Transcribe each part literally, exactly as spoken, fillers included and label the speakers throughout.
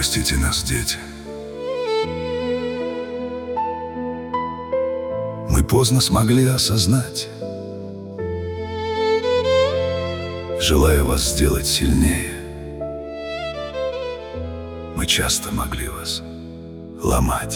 Speaker 1: Простите нас, дети. Мы поздно смогли осознать. Желаю вас сделать сильнее. Мы часто могли вас ломать.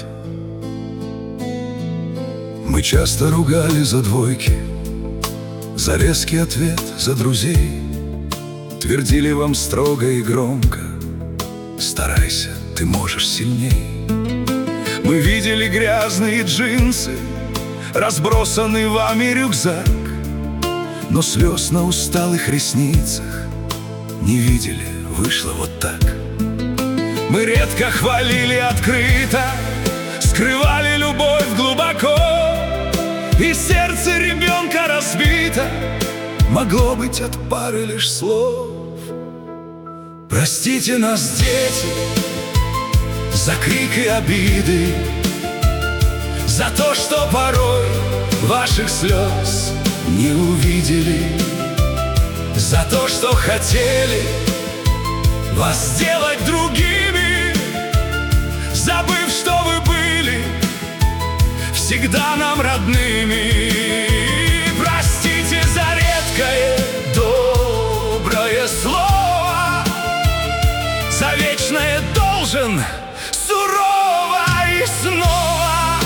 Speaker 1: Мы часто ругали за двойки, за резкий ответ, за друзей. Твердили вам строго и громко: старайся, ты можешь сильней. Мы видели грязные джинсы, разбросанный вами рюкзак, но слез на усталых ресницах не видели, вышло вот так. Мы редко хвалили открыто, скрывали любовь глубоко, и сердце ребенка разбито могло быть от пары лишь слов. Простите нас, дети, за крик и обиды, за то, что порой ваших слез не увидели, за то, что хотели вас сделать другими, забыв, что вы были всегда нам родными. Простите за редкое доброе слово, за вечное должен сурово и снова.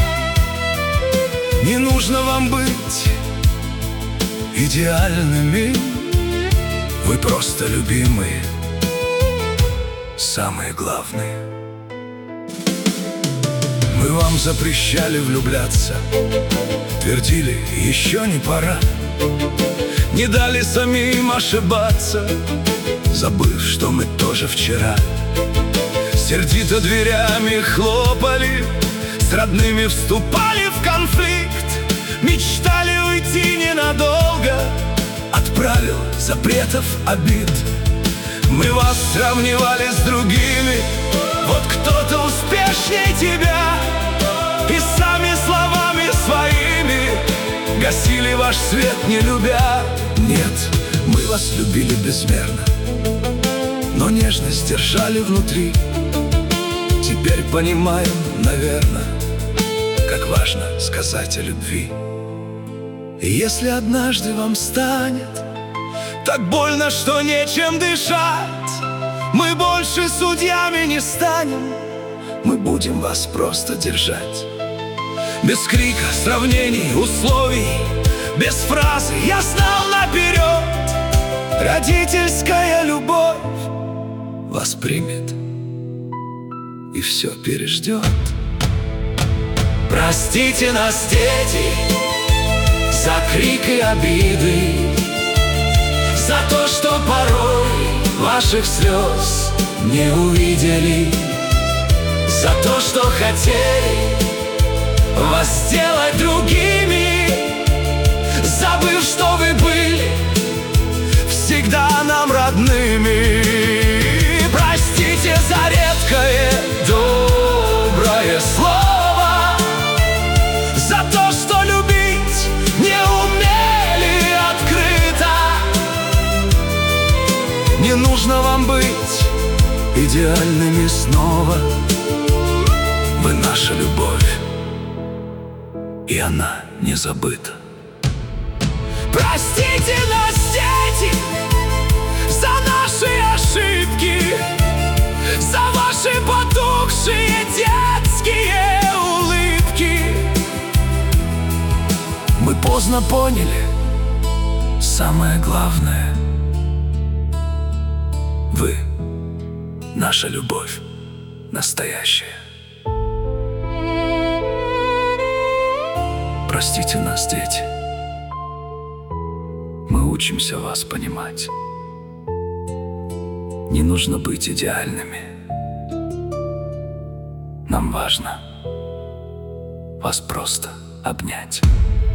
Speaker 1: Не нужно вам быть идеальными, вы просто любимые, самые главные. Мы вам запрещали влюбляться, твердили, еще не пора, не дали самим ошибаться, забыв, что мы тоже вчера сердито дверями хлопали, с родными вступали в конфликт, мечтали уйти ненадолго от правил, запретов, обид. Мы вас сравнивали с другими, вот кто-то успешнее тебя, и сами словами своими гасили ваш свет, не любя. Нет, мы вас любили безмерно, но нежность держали внутри. Теперь понимаем, наверное, как важно сказать о любви. И если однажды вам станет так больно, что нечем дышать, мы больше судьями не станем, мы будем вас просто держать. Без крика, сравнений, условий, без фразы «я знал наперед», родительская любовь вас примет и все переждет. Простите нас, дети, за крик и обиды, за то, что порой ваших слез не увидели, за то, что хотели вас сделать другими, забыв, что вы были всегда нам родными. Простите за редкое доброе слово, за то, что любить не умели открыто. Не нужно вам быть идеальными снова, вы наша любовь, и она не забыта. Простите нас, дети, за наши ошибки, за ваши потухшие детские улыбки. Мы поздно поняли самое главное: вы наша любовь настоящая. Простите нас, дети, мы учимся вас понимать. Не нужно быть идеальными, нам важно вас просто обнять.